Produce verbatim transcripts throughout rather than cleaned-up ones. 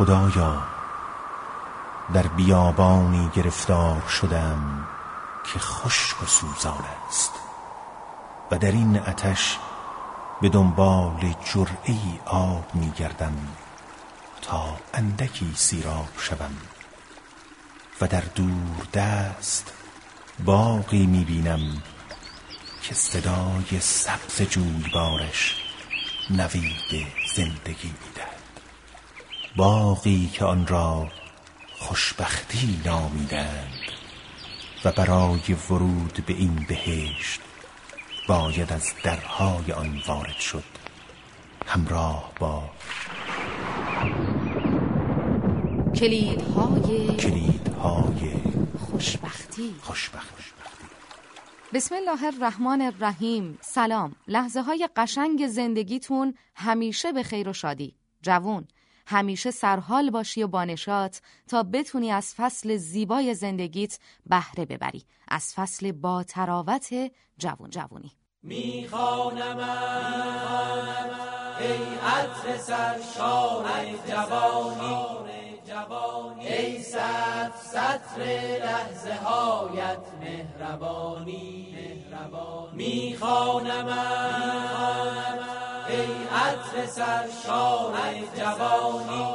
خدایا در بیابانی گرفتار شدم که خشک و سوزان است و در این آتش به دنبال جرعه‌ای آب می گردم تا اندکی سیراب شوم و در دور دست باغی می بینم که صدای سبز جویبارش نوید زندگی می دهد. باغی که آن را خوشبختی نامیدند و برای ورود به این بهشت باید از درهای آن وارد شد همراه با کلیدهای کلیدهای خوشبختی. خوشبختی. بسم الله الرحمن الرحیم. سلام. لحظه های قشنگ زندگیتون همیشه به خیر و شادی. جوون، همیشه سرحال باشی و بانشات تا بتونی از فصل زیبای زندگیت بهره ببری، از فصل با تراوت جوون جوونی. میخوانم ای عطر سرشار جوانی، ای سطر سطر لحظه هایت مهربانی. میخوانم ای عطر سرشار جوانی،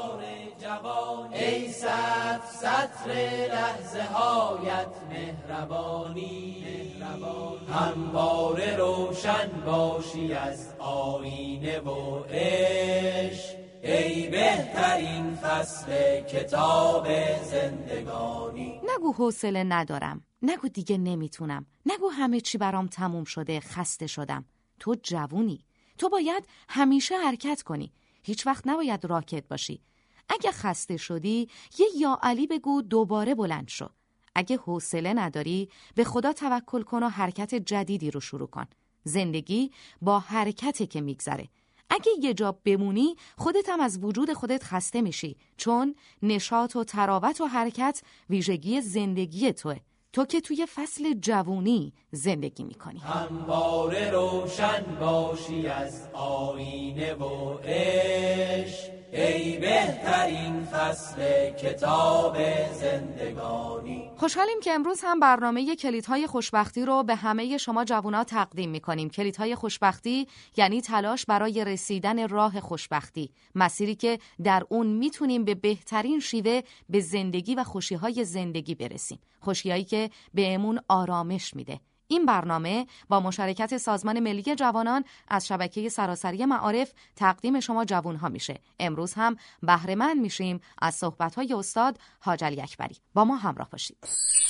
ای سطر سطر لحظه هایت مهربانی. همواره روشن باشی از آینه و عشق، ای بهترین فصل کتاب زندگانی. نگو حوصله ندارم، نگو دیگه نمیتونم، نگو همه چی برام تموم شده، خسته شدم. تو جوونی، تو باید همیشه حرکت کنی، هیچ وقت نباید راکت باشی. اگه خسته شدی یه یا علی بگو دوباره بلند شو. اگه حوصله نداری به خدا توکل کن و حرکت جدیدی رو شروع کن. زندگی با حرکته که میگذره. اگه یه جا بمونی خودت هم از وجود خودت خسته میشی، چون نشاط و تراوت و حرکت ویژگی زندگی توه. تو که توی فصل جوونی زندگی میکنی. همواره روشن باشی از آینه و عشق، ای بهترین فصل کتاب زندگانی. خوشحالیم که امروز هم برنامه کلیدهای خوشبختی رو به همه شما جوونا تقدیم میکنیم. کلیدهای خوشبختی یعنی تلاش برای رسیدن راه خوشبختی، مسیری که در اون میتونیم به بهترین شیوه به زندگی و خوشیهای زندگی برسیم، خوشیایی که بهمون آرامش میده. این برنامه با مشارکت سازمان ملی جوانان از شبکه سراسری معارف تقدیم شما جوانها میشه. امروز هم بهره مند میشیم از صحبت‌های استاد حاج علی اکبری. با ما همراه باشید.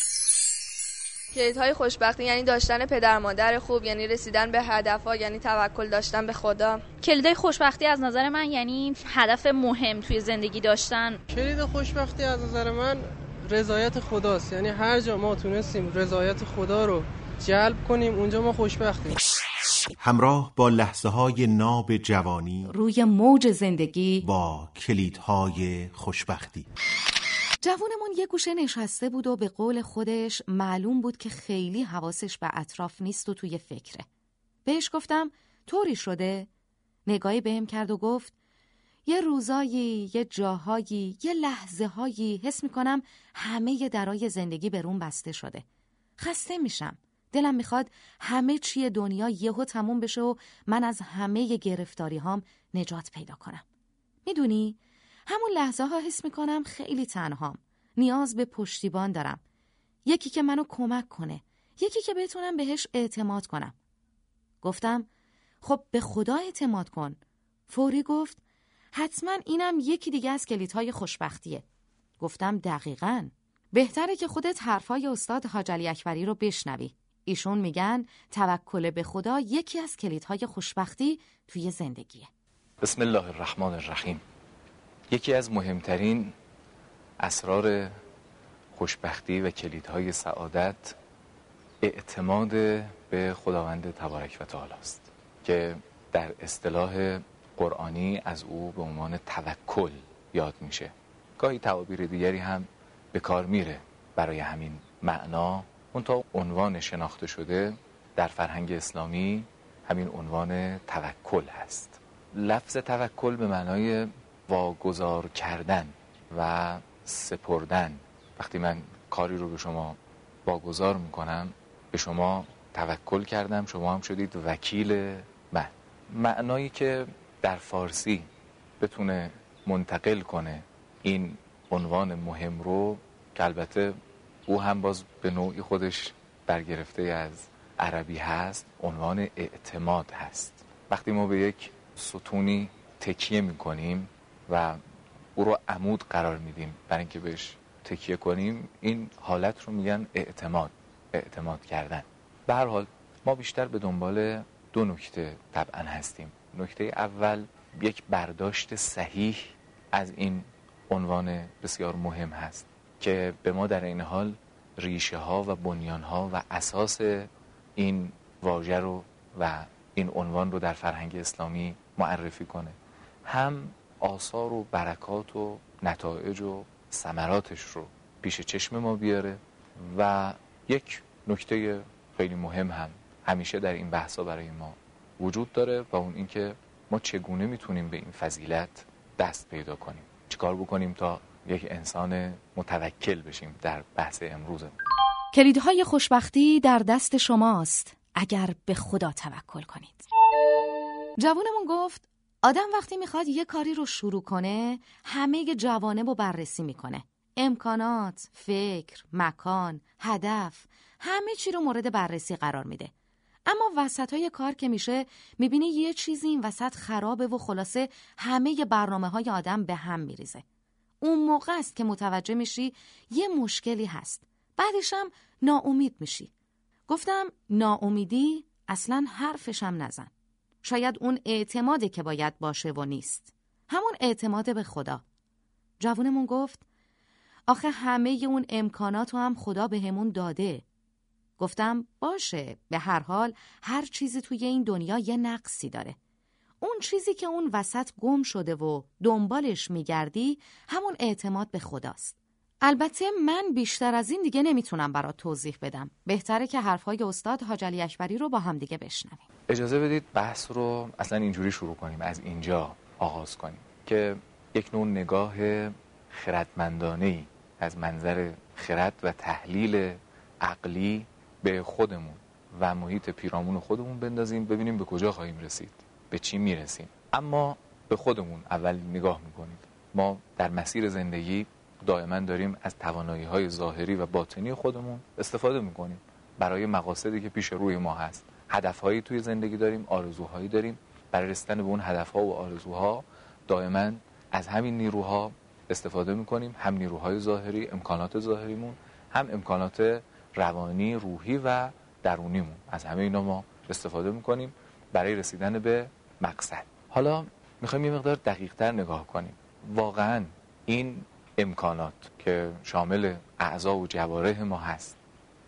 کلیدهای خوشبختی یعنی داشتن پدر مادر خوب، یعنی رسیدن به هدفها، یعنی توکل داشتن به خدا. کلیدهای خوشبختی از نظر من یعنی هدف مهم توی زندگی داشتن. کلید خوشبختی از نظر من رضایت خداست، یعنی هر جا ما تونستیم رضایت خدا رو جلب کنیم اونجا ما خوشبختیم. همراه با لحظه های ناب جوانی روی موج زندگی با کلیدهای خوشبختی. جوونمون یه گوشه نشسته بود و به قول خودش معلوم بود که خیلی حواسش به اطراف نیست و توی فکره. بهش گفتم طوری شده؟ نگاهی بهم کرد و گفت یه روزایی، یه جاهایی، یه لحظه هایی حس میکنم همه درای زندگی به روم بسته شده. خسته میشم. دلم میخواد همه چی دنیا یهو تموم بشه و من از همه گرفتاری هام نجات پیدا کنم. میدونی؟ همون لحظه ها حس میکنم خیلی تنهام. نیاز به پشتیبان دارم. یکی که منو کمک کنه. یکی که بتونم بهش اعتماد کنم. گفتم خب به خدا اعتماد کن. فوری گفت حتما اینم یکی دیگه از کلیدهای خوشبختیه. گفتم دقیقاً. بهتره که خودت حرفای استاد حاج علی اکبری رو بشنوی. ایشون میگن توکل به خدا یکی از کلیدهای خوشبختی توی زندگیه. بسم الله الرحمن الرحیم. یکی از مهمترین اسرار خوشبختی و کلیدهای سعادت اعتماد به خداوند تبارک و تعالی است که در اصطلاح قرآنی از او به عنوان توکل یاد میشه. گاهی تعابیر دیگری هم به کار میره برای همین معنا. اون تا عنوان شناخته شده در فرهنگ اسلامی همین عنوان توکل هست. لفظ توکل به معنای واگذار کردن و سپردن. وقتی من کاری رو به شما واگذار میکنم، به شما توکل کردم، شما هم شدید وکیل من. معنایی که در فارسی بتونه منتقل کنه این عنوان مهم رو، که البته او هم باز به نوعی خودش برگرفته از عربی هست، عنوان اعتماد هست. وقتی ما به یک ستونی تکیه میکنیم و او رو عمود قرار میدیم برای اینکه بهش تکیه کنیم، این حالت رو میگن اعتماد، اعتماد کردن. به هر حال ما بیشتر به دنبال دو نکته طبعا هستیم. نکته اول یک برداشت صحیح از این عنوان بسیار مهم هست که به ما در این حال ریشه ها و بنیان ها و اساس این واژه رو و این عنوان رو در فرهنگ اسلامی معرفی کنه، هم آثار و برکات و نتایج و ثمراتش رو پیش چشم ما بیاره و یک نکته خیلی مهم هم همیشه در این بحثا برای ما وجود داره و اون اینکه ما چگونه میتونیم به این فضیلت دست پیدا کنیم، چیکار بکنیم تا یک انسان متوکل بشیم در بحث امروز. کلیدهای خوشبختی در دست شماست اگر به خدا توکل کنید. جوانمون گفت آدم وقتی میخواد یه کاری رو شروع کنه همه جوانب رو بررسی میکنه. امکانات، فکر، مکان، هدف، همه چی رو مورد بررسی قرار میده. اما وسطای کار که میشه میبینه یه چیزی این وسط خرابه و خلاصه همه برنامه های آدم به هم میریزه. اون موقع است که متوجه میشی یه مشکلی هست. بعدش هم ناامید میشی. گفتم ناامیدی اصلاً حرفشم نزن. شاید اون اعتماده که باید باشه و نیست. همون اعتماد به خدا. جوونمون گفت آخه همه اون امکانات رو هم خدا به همون داده. گفتم باشه، به هر حال هر چیزی توی این دنیا یه نقصی داره. اون چیزی که اون وسط گم شده و دنبالش میگردی همون اعتماد به خداست. البته من بیشتر از این دیگه نمیتونم برات توضیح بدم. بهتره که حرفهای استاد حاج علی اکبری رو با هم دیگه بشنویم. اجازه بدید بحث رو اصلا اینجوری شروع کنیم، از اینجا آغاز کنیم که یک نوع نگاه خردمندانه‌ای از منظر خرد و تحلیل عقلی به خودمون و محیط پیرامون خودمون بندازیم، ببینیم به کجا خواهیم رسید، به چی میرسیم. اما به خودمون اول نگاه میکنیم. ما در مسیر زندگی دائما داریم از توانایی‌های ظاهری و باطنی خودمون استفاده میکنیم برای مقاصدی که پیش روی ما هست. هدفهایی توی زندگی داریم، آرزوهایی داریم. برای رسیدن به اون هدفها و آرزوها دائما از همین نیروها استفاده میکنیم، هم نیروهای ظاهری، امکانات ظاهریمون، هم امکانات روانی، روحی و درونیمون. از همه اینا ما استفاده میکنیم برای رسیدن به مقصد. حالا میخوایم یه مقدار دقیق‌تر نگاه کنیم. واقعا این امکانات که شامل اعضا و جوارح ما هست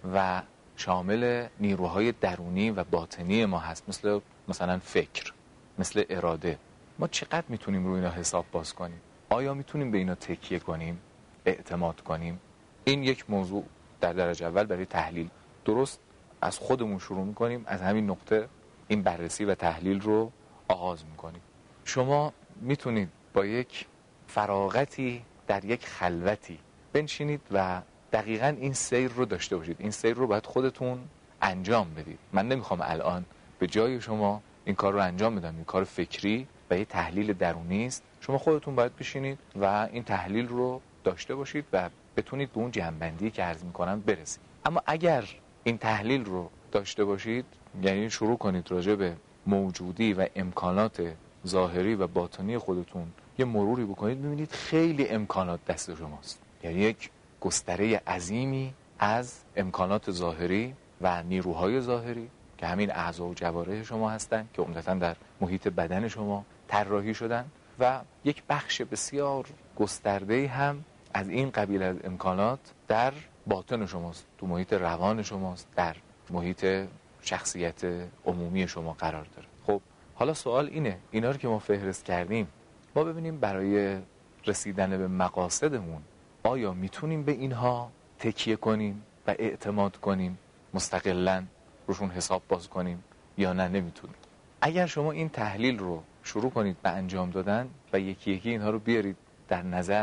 و شامل نیروهای درونی و باطنی ما هست، مثل مثلا فکر، مثل اراده، ما چقدر میتونیم روی اینا حساب باز کنیم؟ آیا میتونیم به اینا تکیه کنیم، اعتماد کنیم؟ این یک موضوع در درجه اول برای تحلیل. درست از خودمون شروع میکنیم، از همین نقطه این بررسی و تحلیل رو آغاز میکنیم. شما میتونید با یک فراغتی در یک خلوتی بنشینید و دقیقاً این سیر رو داشته باشید. این سیر رو باید خودتون انجام بدید. من نمیخوام الان به جای شما این کار رو انجام بدم. این کار فکری و یه تحلیل درونی است. شما خودتون باید بشینید و این تحلیل رو داشته باشید و بتونید به اون جنبندی که عرض میکنم برسید. اما اگر این تحلیل رو داشته باشید، یعنی شروع کنید راجع به موجودی و امکانات ظاهری و باطنی خودتون یه مروری بکنید، می‌بینید خیلی امکانات دست شماست. یعنی یک گستره عظیمی از امکانات ظاهری و نیروهای ظاهری که همین اعضا و جوارح شما هستن که عمدتاً در محیط بدن شما طراحی شدن، و یک بخش بسیار گسترده‌ای هم از این قبیل از امکانات در باطن شماست، تو محیط روان شماست، در محیط شخصیت عمومی شما قرار داره. خب حالا سوال اینه، اینا رو که ما فهرست کردیم، ما ببینیم برای رسیدن به مقاصدمون آیا میتونیم به اینها تکیه کنیم و اعتماد کنیم، مستقلاً روشون حساب باز کنیم، یا نه نمیتونیم؟ اگر شما این تحلیل رو شروع کنید به انجام دادن و یکی یکی اینها رو بیارید در نظر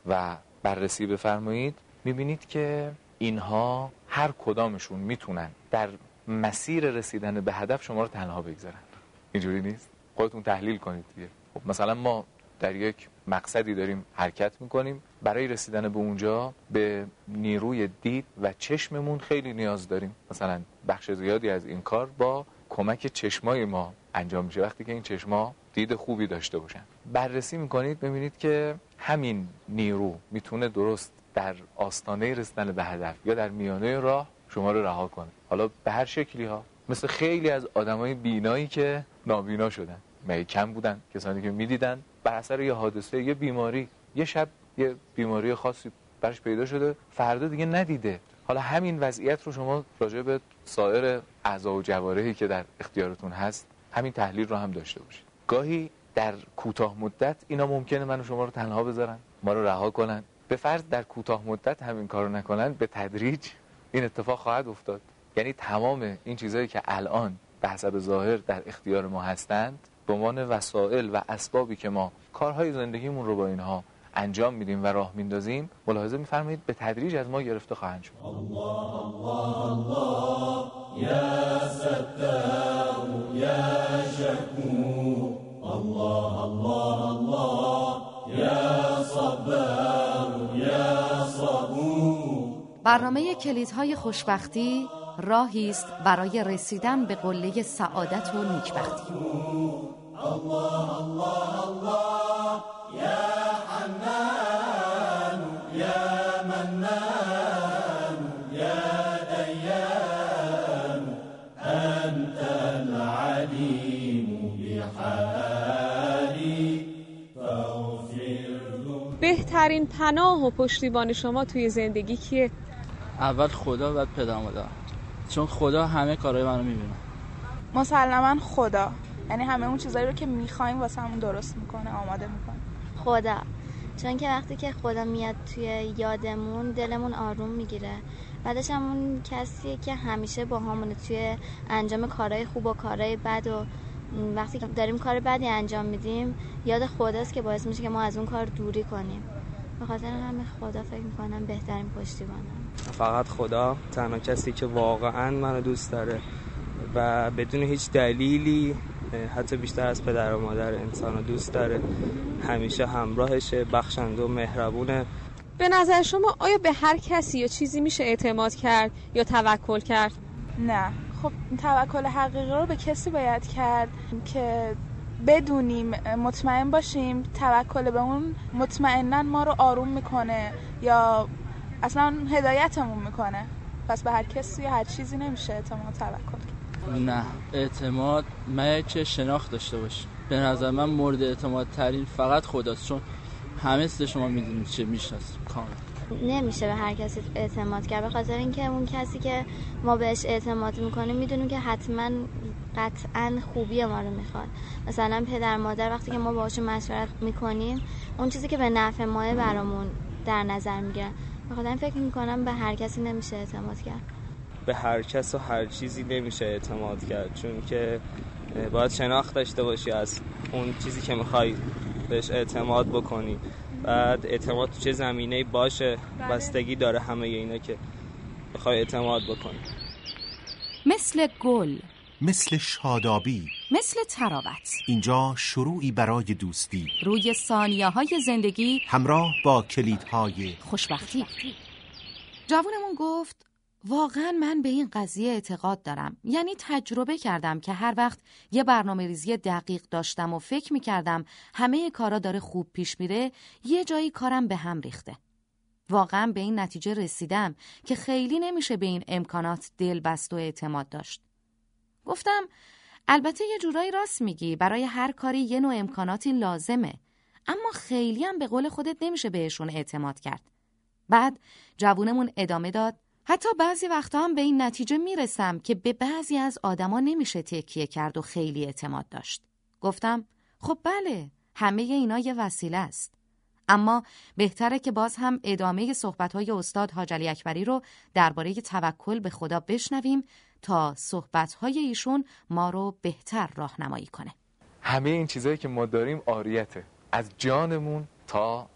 و بررسی بفرمایید، میبینید که اینها هر کدامشون میتونن در مسیر رسیدن به هدف شما رو تنها بگذارن. اینجوری نیست؟ خودتون تحلیل کنید دیگه. خب مثلا ما در یک مقصدی داریم حرکت میکنیم، برای رسیدن به اونجا به نیروی دید و چشممون خیلی نیاز داریم. مثلا بخش زیادی از این کار با کمک چشمای ما انجام میشه. وقتی که این چشما دید خوبی داشته باشن، بررسی میکنید ببینید که همین نیرو میتونه درست در آستانه رسیدن به هدف یا در میانه راه شما رو رها کنه، حالا به هر شکلی ها. مثل خیلی از آدمای بینایی که نابینا شدن، مگه کم بودن کسانی که میدیدن بر اثر یه حادثه، یه بیماری، یه شب یه بیماری خاصی برش پیدا شده، فردا دیگه ندیده. حالا همین وضعیت رو شما راجع به سایر اعضا و جوارحی که در اختیارتون هست همین تحلیل رو هم داشته باشید. گاهی در کوتاه مدت اینا ممکنه منو شما رو تنها بذارن، ما رو رها کنن. به فرض در کوتاه مدت همین کارو نکنن، به تدریج این اتفاق خواهد افتاد. یعنی تمام این چیزایی که الان به حسب ظاهر در اختیار ما هستند، به عنوان وسایل و اسبابی که ما کارهای زندگیمون رو با اینها انجام میدیم و راه میندازیم، ملاحظه میفرمایید به تدریج از ما گرفته خواهند شد. الله الله الله یا ستار یا شکور، الله الله الله یا صبر یا صبور. برنامه کلیدهای خوشبختی راهی است برای رسیدن به قله سعادت و نیکبختی. الله الله الله یا حنان یا منان یا دیان انت العلیم بحالی فاغفر. بهترین پناه و پشتیبان شما توی زندگی کیه؟ اول خدا، بعد پدر مادر، چون خدا همه کارهای منو میبینه. مسلماً خدا، یعنی همه اون چیزایی رو که میخوایم واسه همون درست میکنه، آماده میکنه. خدا، چون که وقتی که خدا میاد توی یادمون دلمون آروم میگیره. بعدش هم اون کسیه که همیشه با همونه توی انجام کارهای خوب و کارهای بد، و وقتی که داریم کار بدی انجام میدیم یاد خداست که باعث میشه که ما از اون کار دوری کنیم. به خاطر همین خدا فکر میکنم بهترین پشتیبانم. فقط خدا، تنها کسی که واقعا منو دوست داره و بدون هیچ دلیلی، حتی بیشتر از پدر و مادر انسانو دوست داره، همیشه همراهشه، بخشنده و مهربونه. به نظر شما آیا به هر کسی یا چیزی میشه اعتماد کرد یا توکل کرد؟ نه. خب توکل حقیقی رو به کسی باید کرد که بدونیم، مطمئن باشیم توکل به اون مطمئناً ما رو آروم میکنه یا اصلا هدایتمون میکنه. پس به هر کسی یا هر چیزی نمیشه اعتماد توکل. نه، اعتماد من که شناخت داشته باشه. به نظر من مورد اعتماد ترین فقط خداست، چون همه چیز شما میدونید چه میشناسید کاملا. نمیشه به هر کسی اعتماد کرد، به خاطر اینکه اون کسی که ما بهش اعتماد میکنیم میدونیم که حتما قطعا خوبی ما رو میخواد. مثلا پدر مادر وقتی که ما باهاشون مشورت میکنیم اون چیزی که به نفع ماه برامون در نظر میگیرن. به خاطر این فکر میکنم به هر کسی نمیشه اعتماد کرد. به هر کس و هر چیزی نمیشه اعتماد کرد، چون که باید شناخت داشته باشی از اون چیزی که میخوای بهش اعتماد بکنی. بعد اعتماد تو چه زمینه‌ای باشه بستگی داره همه اینا که بخوای اعتماد بکنی. مثل گل، مثل شادابی، مثل تراوت، اینجا شروعی برای دوستی روی ثانیه‌های زندگی همراه با کلیدهای خوشبختی. جوونمون گفت واقعا من به این قضیه اعتقاد دارم. یعنی تجربه کردم که هر وقت یه برنامه ریزی دقیق داشتم و فکر میکردم همه کارا داره خوب پیش میره، یه جایی کارم به هم ریخته. واقعا به این نتیجه رسیدم که خیلی نمیشه به این امکانات دل بست و اعتماد داشت. گفتم البته یه جورایی راست میگی، برای هر کاری یه نوع امکاناتی لازمه، اما خیلی هم به قول خودت نمیشه بهشون اعتماد کرد. بعد جوونمون ادامه داد حتی بعضی وقتا هم به این نتیجه میرسم که به بعضی از آدما نمیشه تکیه کرد و خیلی اعتماد داشت. گفتم خب بله، همه اینا یه وسیله است. اما بهتره که باز هم ادامه صحبت‌های استاد حاج علی اکبری رو درباره توکل به خدا بشنویم تا صحبت‌های ایشون ما رو بهتر راهنمایی کنه. همه این چیزایی که ما داریم عاریته، از جانمون تا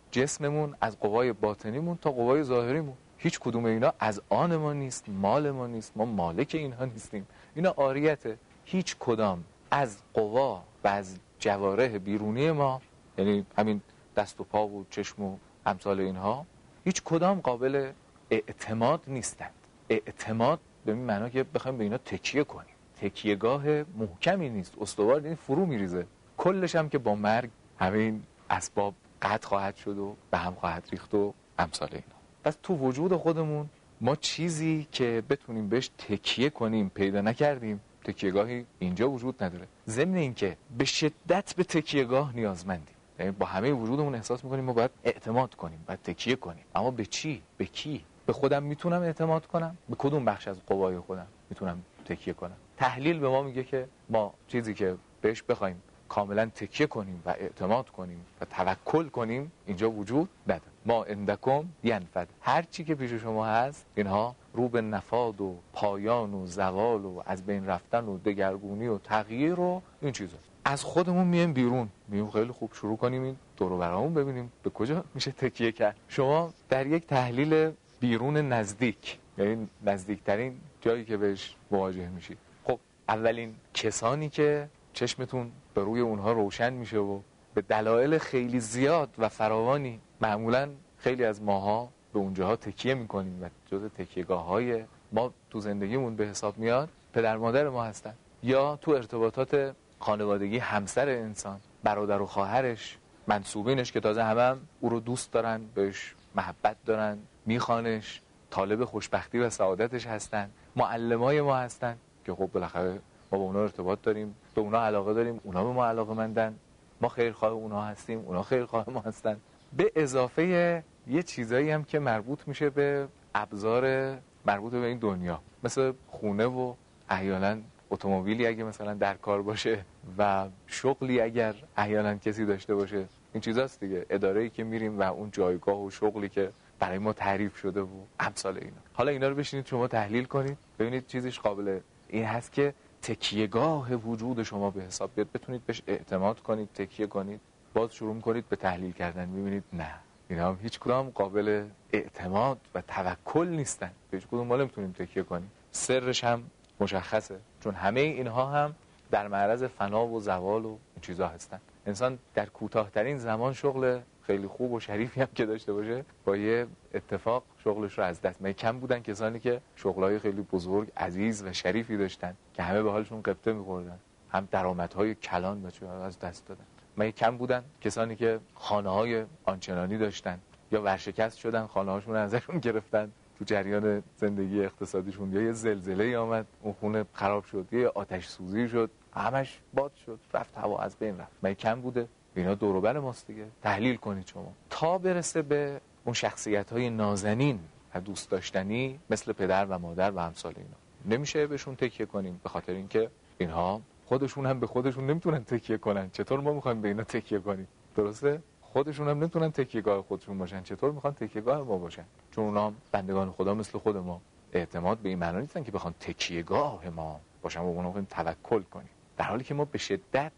جسممون، از قوای باطنیمون تا قوای ظاهریمون. هیچ کدوم اینا از آن ما نیست، مال ما نیست، ما مالک اینها نیستیم. اینا عاریته. هیچ کدام از قوا و از جوارح بیرونی ما، یعنی همین دست و پا و چشم و امثال اینها، هیچ کدام قابل اعتماد نیستند. اعتماد به این معنا که بخوایم به اینا تکیه کنیم. تکیهگاه محکمی نیست، استوار این فرو میریزه. کلش هم که با مرگ همین اسباب قطع خواهد شد و به هم خواهد ریخت و امثال اینا. پس تو وجود خودمون ما چیزی که بتونیم بهش تکیه کنیم پیدا نکردیم. تکیهگاهی اینجا وجود نداره. ضمن این که به شدت به تکیهگاه نیازمندیم. یعنی با همه وجودمون احساس میکنیم ما باید اعتماد کنیم، باید تکیه کنیم. اما به چی؟ به کی؟ به خودم میتونم اعتماد کنم؟ به کدوم بخش از قوای خودم میتونم تکیه کنم؟ تحلیل به ما میگه که ما چیزی که بهش بخوایم کاملا تکیه کنیم و اعتماد کنیم و توکل کنیم اینجا وجود نداره. ما اندکم ینفد، هر چی که پیش شما هست اینها رو به نفاد و پایان و زوال و از بین رفتن و دگرگونی و تغییر و این چیزا. از خودمون میایم بیرون، میایم خیلی خوب شروع کنیم این دور و برامون ببینیم به کجا میشه تکیه کرد. شما در یک تحلیل بیرون نزدیک، یعنی نزدیکترین جایی که بهش مواجه میشید، خب اولین کسانی که چشمتون به روی اونها روشن میشه و به دلایل خیلی زیاد و فراوانی معمولا خیلی از ماها به اونجاها تکیه میکنیم و جز تکیهگاه‌های ما تو زندگیمون به حساب میاد، پدر مادر ما هستن. یا تو ارتباطات خانوادگی همسر انسان، برادر و خواهرش، منسوبینش که تازه همه هم او رو دوست دارن، بهش محبت دارن، میخوانش، طالب خوشبختی و سعادتش هستن. معلمای ما هستن که خب بالاخره ما با اونا ارتباط داریم، به اونا علاقه داریم، اونا به ما علاقه مندن، ما خیرخواه اونا هستیم، اونا خیرخواه ما هستن. به اضافه یه چیزایی هم که مربوط میشه به ابزار مربوط به این دنیا، مثل خونه و احیانا اتومبیلی اگه مثلا در کار باشه و شغلی اگر احیانا کسی داشته باشه. این چیزاست دیگه، اداره‌ای که میریم و اون جایگاه و شغلی که برای ما تعریف شده و امثال اینا. حالا اینا رو بشینید شما تحلیل کنید، ببینید چیزیش قابل این هست که تکیهگاه وجود شما به حساب بیاد، بتونید بهش اعتماد کنید، تکیه کنید. باز شروع کنید به تحلیل کردن، می‌بینید نه، اینا هم هیچ کدام قابل اعتماد و توکل نیستن، به هیچ کدوم ما نمیتونیم تکیه کنیم. سرش هم مشخصه، چون همه اینها هم در معرض فنا و زوال و این چیزا هستن. انسان در کوتاه‌ترین زمان شغل خیلی خوب و شریفی هم که داشته باشه، با یه اتفاق شغلش رو از دست میده. کم بودن کسانی که شغلای خیلی بزرگ، عزیز و شریفی داشتن که همه به حالشون غبطه می‌خوردن، هم درآمدهای کلان بچه از دست دادن. من کم بودن کسانی که خانه‌های آنچنانی داشتن یا ورشکست شدن، خانه‌هاشون رو ازشون گرفتن تو جریان زندگی اقتصادیشون، یا یه زلزله‌ای آمد اون خونه خراب شد، یا آتش سوزی شد، همش باد شد، رفت هوا از بین رفت. من کم بوده. اینا دور و بر ماست دیگه. تحلیل کنید شما تا برسه به اون شخصیت‌های نازنین و دوست داشتنی مثل پدر و مادر و امثال اینا. نمیشه بهشون تکیه کنیم، به خاطر اینکه اینها خودشون هم به خودشون نمیتونن تکیه کنن. چطور ما میخوایم به اینا تکیه کنیم؟ درسته؟ خودشون هم نمیتونن تکیهگاه خودشون باشن، چطور میخوان تکیهگاه ما باشن؟ چون اونا هم بندگان خدا مثل خود ما. اعتماد به این معنی نیستن که بخوان تکیهگاه ما باشن و اونا بخوایم توکل کنیم، در حالی که ما به شدت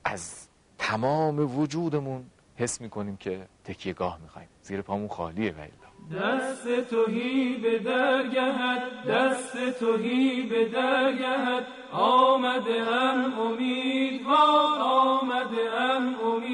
از تمام وجودمون حس میکنیم که تکیهگاه میخوایم. زیر پامون خالیه. والله دست توهی به درگهت، دست توهی به درگهت، آمده ام امیدوار، آمده ام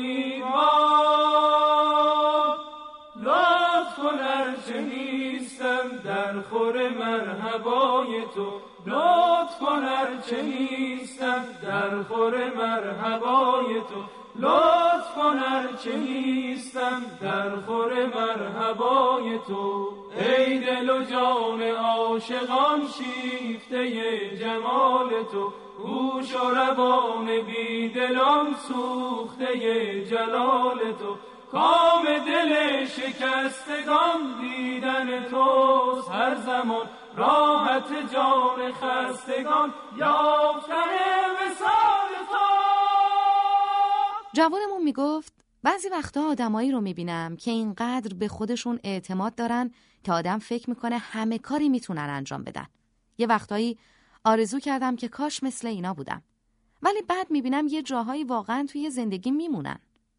امیدوار. لطف کن هرچه نیستم در خور مرحبای تو، لطف کن هرچه نیستم در خور مرحبای تو، لطف کن هرچه نیستم در خور مرحبای تو. ای دل و جان عاشقان شیفته جمال تو، گوش و روان بی دلان سوخته جلال تو. کام دل شکستگان دیدن توست هر زمان، راحت جان خستگان یافتن وصال تو. جوانمون میگفت بعضی وقتا آدمایی رو میبینم که اینقدر به خودشون اعتماد دارن که آدم فکر میکنه همه کاری میتونن انجام بدن. یه وقتایی آرزو کردم که کاش مثل اینا بودم، ولی بعد میبینم یه جاهایی واقعا توی زندگی میمونن.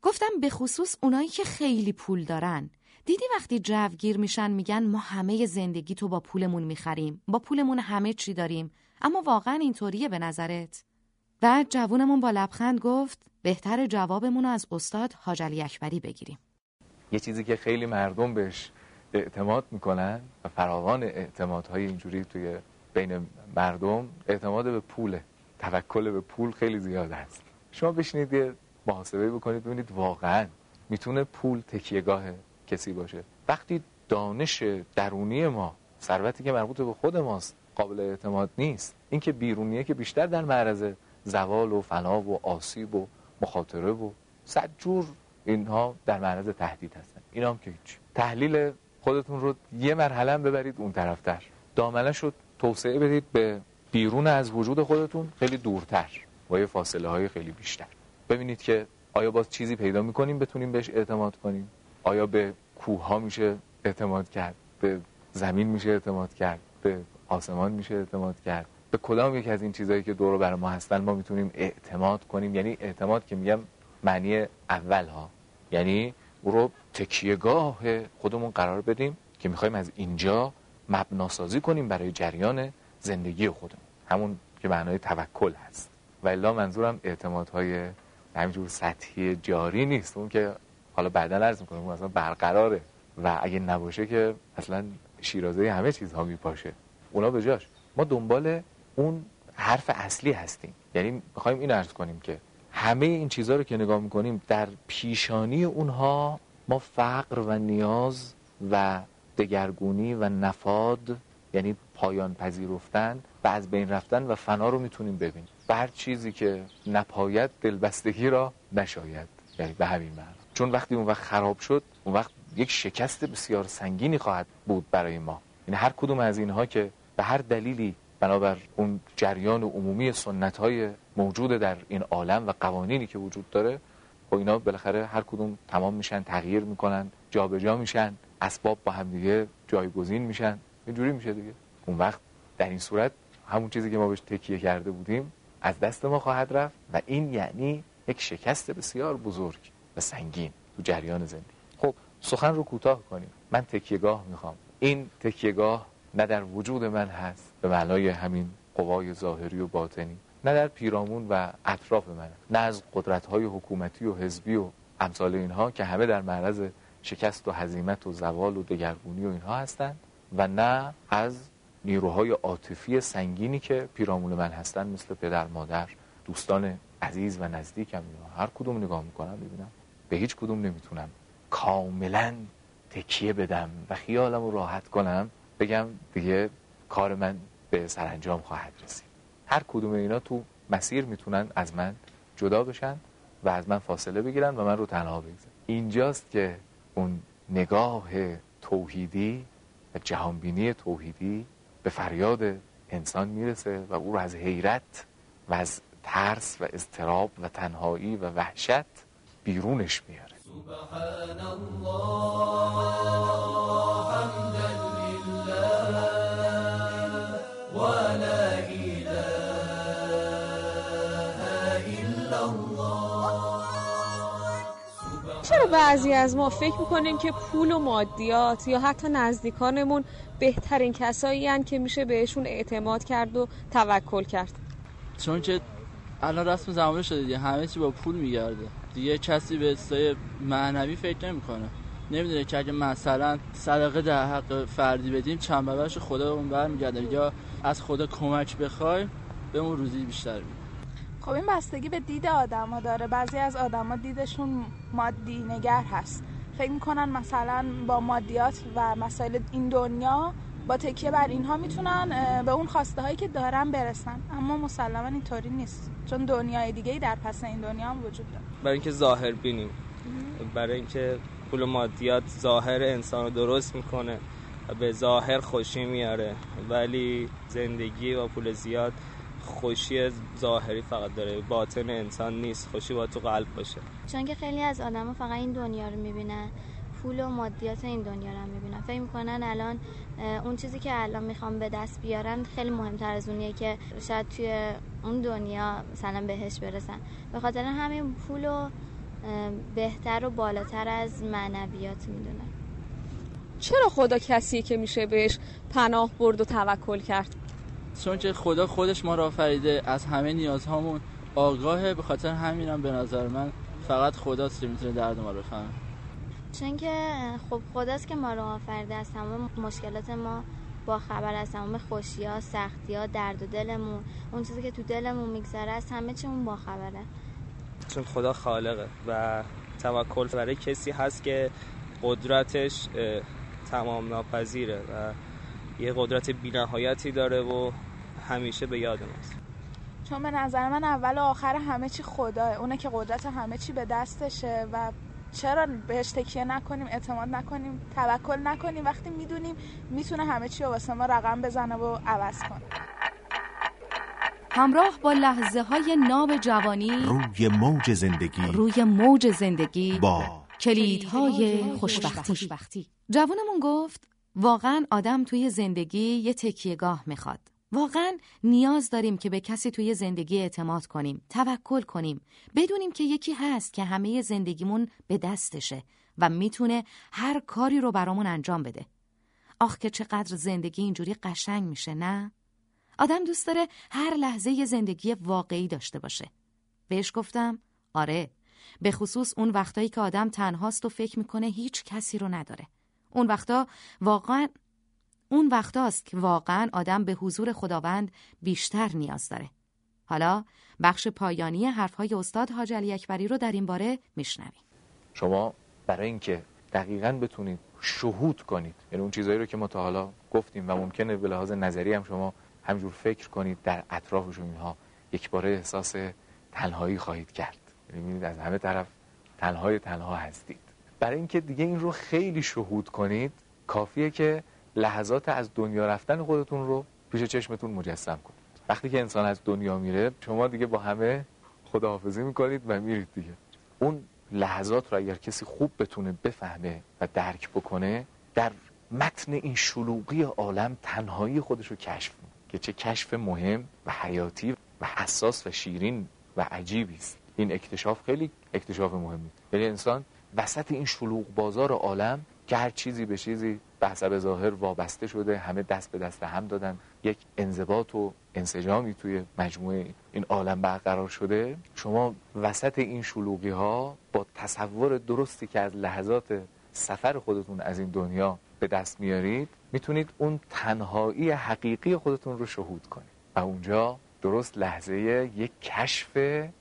گفتم به خصوص اونایی که خیلی پول دارن. دیدی وقتی جوگیر میشن میگن ما همه زندگی تو با پولمون میخریم، با پولمون همه چی داریم، اما واقعا اینطوریه به نظرت؟ بعد جوونمون با لبخند گفت بهتر جوابمون رو از استاد حاج علی اکبری بگیریم. یه چیزی که خیلی مردم بهش اعتماد میکنن و فراوان اعتمادهای اینجوری توی بین مردم، اعتماد به پوله، توکل به پول خیلی زیاد هست. شما بشینید یه محاسبه بکنید ببینید واقعا میتونه پول تکیهگاه کسی باشه؟ وقتی دانش درونی ما، ثروتی که مربوط به خود ماست، قابل اعتماد نیست، این که بیرونیه که بیشتر در معرض زوال و فنا و آسیب و مخاطره و صد جور اینها در معرض تهدید هستن. اینا هم که هیچ. تحلیل خودتون رو یه مرحله هم ببرید اون طرفتر، دامنش رو توسعه بدید به بیرون از وجود خودتون، خیلی دورتر با یه فاصله های خیلی بیشتر. ببینید که آیا باز چیزی پیدا میکنیم بتونیم بهش اعتماد کنیم؟ آیا به کوه ها میشه اعتماد کرد؟ به زمین میشه اعتماد کرد؟ به آسمان میشه اعتماد کرد؟ به کدام یک از این چیزایی که دور و بر ما هستن ما میتونیم اعتماد کنیم؟ یعنی اعتماد که میگم معنی اول ها، یعنی او رو تکیهگاه خودمون قرار بدیم که میخوایم از اینجا مبناسازی کنیم برای جریان زندگی خودمون، همون که معنای توکل هست. و الا منظورم اعتمادهای همینجور سطحی جاری نیست، اون که حالا بعدا عرض میکنم اون اصلا برقراره و اگه نباشه که اصلا شیرازه همه چیزها میپاشه. اونا به جاش ما دنبال اون حرف اصلی هستیم، یعنی میخوایم این عرض کنیم که همه این چیزها رو که نگاه میکنیم در پیشانی اونها ما فقر و نیاز و دگرگونی و نفاد، یعنی پایان پذیرفتن و از بین رفتن و فنا رو میتونیم ببینیم. و هر چیزی که نپاید دلبستگی را نشاید، یعنی به همین معنی. چون وقتی اون وقت خراب شد اون وقت یک شکست بسیار سنگینی خواهد بود برای ما. یعنی هر کدوم از اینها که به هر دلیلی بنابر اون جریان عمومی سنت‌های موجود در این عالم و قوانینی که وجود داره، خب اینا بالاخره هر کدوم تمام میشن، تغییر میکنن، جابجا میشن، اسباب با هم دیگه جایگزین میشن، اینجوری میشه دیگه. اون وقت در این صورت همون چیزی که ما بهش تکیه کرده بودیم از دست ما خواهد رفت و این یعنی یک شکست بسیار بزرگ و سنگین تو جریان زندگی. خب سخن رو کوتاه کنیم. من تکیهگاه میخوام. این تکیهگاه نه در وجود من هست به معنای همین قوای ظاهری و باطنی، نه در پیرامون و اطراف من، نه از قدرت‌های حکومتی و حزبی و امثال اینها که همه در معرض شکست و هزیمت و زوال و دگرگونی و اینها هستند، و نه از نیروهای عاطفی سنگینی که پیرامون من هستن، مثل پدر، مادر، دوستان عزیز و نزدیکم. هر کدوم نگاه میکنم ببینم به هیچ کدوم نمیتونم کاملا تکیه بدم و خیالم رو راحت کنم بگم دیگه کار من به سرانجام خواهد رسید. هر کدوم اینا تو مسیر میتونن از من جدا بشن و از من فاصله بگیرن و من رو تنها بگذارن. اینجاست که اون نگاه توحیدی و جهانبینی توحیدی به فریاد انسان میرسه و او رو از حیرت و از ترس و اضطراب و تنهایی و وحشت بیرونش میاره. سبحان الله حمدا لله و لا اله الا الله. چرا بعضی از ما فکر میکنیم که پول و مادیات یا حتی نزدیکانمون بهترین کسایی هستند که میشه بهشون اعتماد کرد و توکل کرد؟ چون که الان رسم زمانه شده دیگه، همه چی با پول میگرده دیگه. کسی به اصطلاح معنوی فکر نمیکنه، نمیدونه که اگه مثلا صدقه در حق فردی بدیم چند برابرش خدا اون برمیگرده، یا از خدا کمک بخوای به اون روزی بیشتر میده. خب این بستگی به دید آدما داره. بعضی از آدما دیدشون مادی نگر هست، فکر میکنن مثلا با مادیات و مسائل این دنیا با تکیه بر اینها میتونن به اون خواسته هایی که دارن برسن، اما مسلما اینطوری نیست، چون دنیای دیگه‌ای در پس این دنیا هم وجود داره. برای اینکه ظاهر بینیم، برای اینکه پول و مادیات ظاهر انسان رو درست میکنه و به ظاهر خوشی میاره، ولی زندگی و پول زیاد خوشی ظاهری فقط داره، باطن انسان نیست. خوشی باید تو قلب باشه. چون که خیلی از آدما فقط این دنیا رو میبینن، پول و مادیات این دنیا رو هم میبینن، فکر میکنن الان اون چیزی که الان میخوام به دست بیارن خیلی مهمتر از اونیه که شاید توی اون دنیا مثلا بهش برسن. به خاطر همین پول و بهتر و بالاتر از معنویات میدونه. چرا خدا کسیه که میشه بهش پناه برد و توکل کرد؟ چون که خدا خودش ما را آفریده، از همه نیازهامون آگاهه، به خاطر همینم به نظر من فقط خداست که میتونه درد ما رو بفهمه. چون که خب خداست که ما رو آفریده، از تمام مشکلات ما با خبر، از تمام خوشی‌ها، سختی‌ها، درد و دلمون، اون چیزی که تو دلمون میگذره، از همه چیمون با خبره. چون خدا خالقه و توکل برای کسی هست که قدرتش تمام ناپذیره و یه قدرت بی‌نهایتی داره و همیشه به یاد ماست. چون به نظر من اول و آخر همه چی خداه، اونه که قدرت همه چی به دستشه و چرا بهش تکیه نکنیم، اعتماد نکنیم، توکل نکنیم وقتی میدونیم میتونه همه چی رو واسه ما رقم بزنه و عوض کنه. همراه با لحظه های ناب جوانی روی موج زندگی روی موج زندگی با کلیدهای خوشبختی. جوانمون گفت واقعا آدم توی زندگی یه تکیهگاه میخواد. واقعا نیاز داریم که به کسی توی زندگی اعتماد کنیم، توکل کنیم، بدونیم که یکی هست که همه زندگیمون به دستشه و میتونه هر کاری رو برامون انجام بده. آخ که چقدر زندگی اینجوری قشنگ میشه، نه؟ آدم دوست داره هر لحظه یه زندگی واقعی داشته باشه. بهش گفتم آره، به خصوص اون وقتایی که آدم تنهاست و فکر میکنه هیچ کسی رو نداره. اون وقتا واقعا اون وقتاست که واقعا آدم به حضور خداوند بیشتر نیاز داره. حالا بخش پایانی حرفهای استاد حاج علی اکبری رو در این باره میشنویم. شما برای اینکه دقیقاً بتونید شهود کنید، یعنی اون چیزایی رو که ما تا حالا گفتیم و ممکنه به لحاظ نظری هم شما همجور فکر کنید در اطرافشون، اینها یک باره احساس تنهایی خواهید کرد، یعنی می‌بینید از همه طرف تنهای تنها هستید. برای اینکه دیگه این رو خیلی شهود کنید، کافیه که لحظات از دنیا رفتن خودتون رو پیش چشمتون مجسم کنید. وقتی که انسان از دنیا میره، شما دیگه با همه خداحافظی میکنید و میرید دیگه. اون لحظات رو اگر کسی خوب بتونه بفهمه و درک بکنه، در متن این شلوغی عالم تنهایی خودش رو کشف میکنه که چه کشف مهم و حیاتی و حساس و شیرین و عجیبی است. این اکتشاف خیلی اکتشاف مهمی. یعنی انسان وسط این شلوغ بازار عالم که هر چیزی به چیزی به حسب ظاهر وابسته شده، همه دست به دست هم دادن، یک انضباط و انسجامی توی مجموعه این عالم برقرار شده، شما وسط این شلوغی ها با تصور درستی که از لحظات سفر خودتون از این دنیا به دست میارید، میتونید اون تنهایی حقیقی خودتون رو شهود کنید و اونجا درست لحظه یک کشف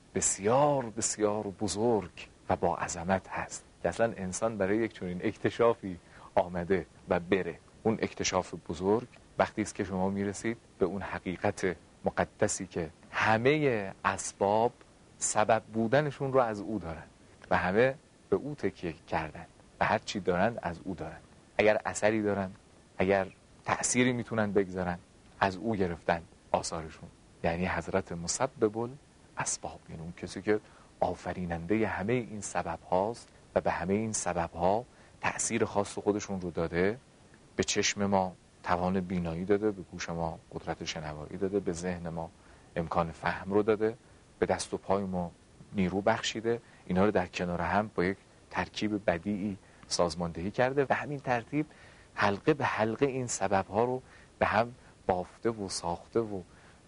بسیار بسیار بزرگ و با عظمت هست که اصلا انسان برای یک چنین اکتشافی آمده و بره. اون اکتشاف بزرگ وقتی است که شما میرسید به اون حقیقت مقدسی که همه اسباب سبب بودنشون رو از او دارن و همه به او تکیه کردن و هر چی دارن از او دارن. اگر اثری دارن، اگر تأثیری میتونن بگذارن، از او گرفتن آثارشون. یعنی حضرت مسبب الاسباب، یعنی اون کسی که آفریننده همه این سبب هاست و به همه این سبب ها تأثیر خاص خودشون رو داده. به چشم ما توان بینایی داده، به گوش ما قدرت شنوایی داده، به ذهن ما امکان فهم رو داده، به دست و پای ما نیرو بخشیده. اینا رو در کنار هم با یک ترکیب بدیعی سازماندهی کرده و همین ترتیب حلقه به حلقه این سبب ها رو به هم بافته و ساخته و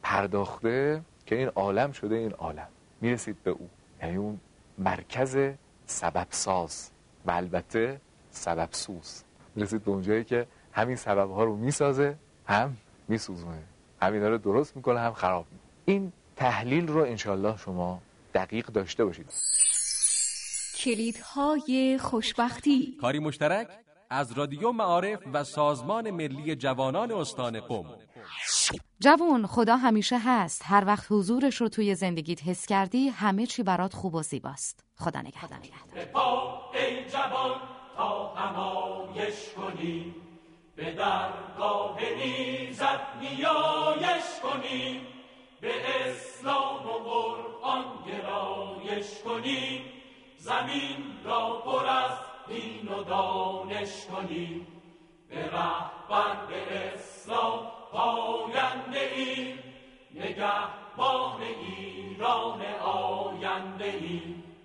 پرداخته که این عالم شده. این عالم میرسید به او، یعنی اون مرکز سبب ساز و البته سبب سوز. میرسید به اونجایی که همین سبب ها رو میسازه، هم میسوزونه، هم اینا رو درست میکنه، هم خراب میکنه. این تحلیل رو انشالله شما دقیق داشته باشید. کلیدهای خوشبختی، کاری مشترک از رادیو معارف و سازمان ملی جوانان استان قم. جوان، خدا همیشه هست. هر وقت حضورش رو توی زندگیت حس کردی، همه چی برات خوب و زیباست. خدا نگهدار. به پا ای جوان تا همایش کنی، به درگاه ایزد نیایش کنی، به اسلام و قرآن گرایش کنی، زمین را پر از دین و دانش کنی، به رهبر به اسلام پاینده ای، نگهبان ایران آینده ای.